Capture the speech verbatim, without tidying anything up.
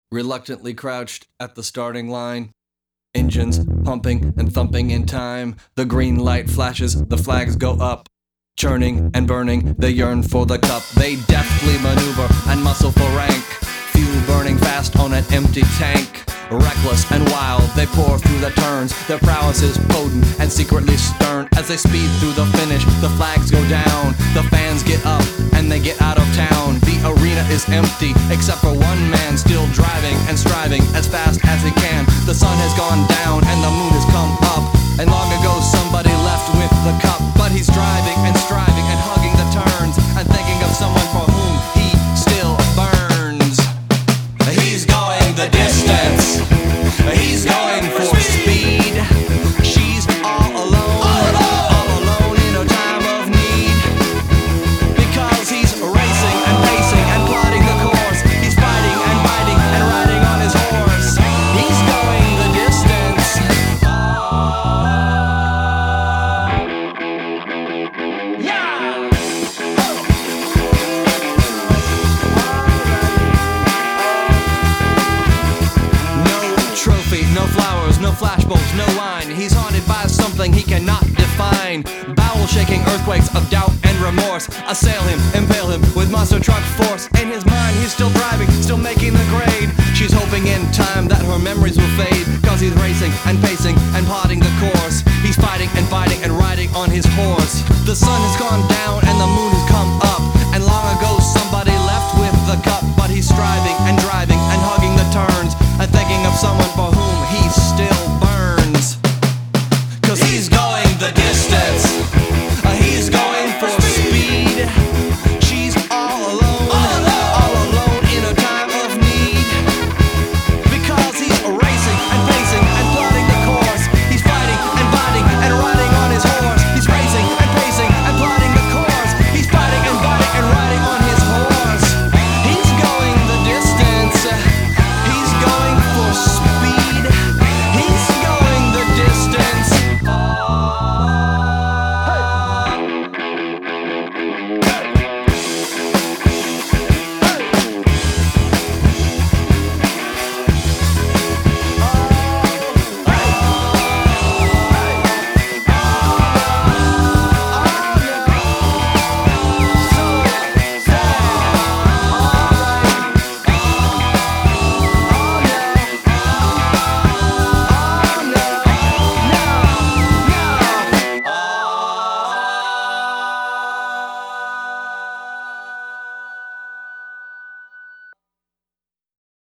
reluctantly crouched at the starting line. Engines pumping and thumping in time. The green light flashes, the flags go up. Churning and burning, they yearn for the cup. They deftly maneuver and muscle for rank. Fuel burning fast on an empty tank. Reckless and wild, they pour through the turns. Their prowess is potent and secretly stern. As they speed through the finish, the flags go down. The fans get up and they get out of town. The arena is empty, except for one man still driving and striving as fast as he can. The sun has gone down and the moon has come up. And long ago somebody left with the cup. But he's driving and striving and hugging the turns and thinking of someone for whom he still burns. He's going the distance. He's going for speed. She's all alone, all alone in her time of need. Because he's racing and pacing and plotting the course. He's fighting and biting and riding on his horse. He's going the distance. Yeah! Trophy, no flowers, no flashbulbs, no wine. He's haunted by something he cannot define. Bowel-shaking earthquakes of doubt and remorse assail him, impale him with monster truck force. In his mind he's still driving, still making the grade. She's hoping in time that her memories will fade. Cause he's racing and pacing and plotting the course. He's fighting and fighting and riding on his horse. The sun has gone down and the moon has come up. And long ago somebody left with the cup. But he's striving and driving and hugging the turns and thinking of someone for whom he still burns.